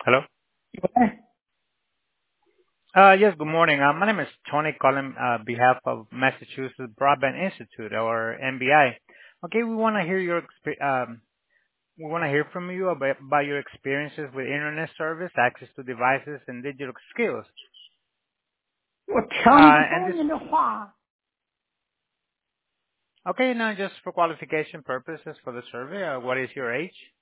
Hello? Yes, good morning. My name is Tony calling behalf of Massachusetts Broadband Institute, or MBI. Okay, we want to hear from you about your experiences with internet service, access to devices, and digital skills. 我听不 And 懂 this, 你的话。 okay, now just for qualification purposes for the survey, what is your age?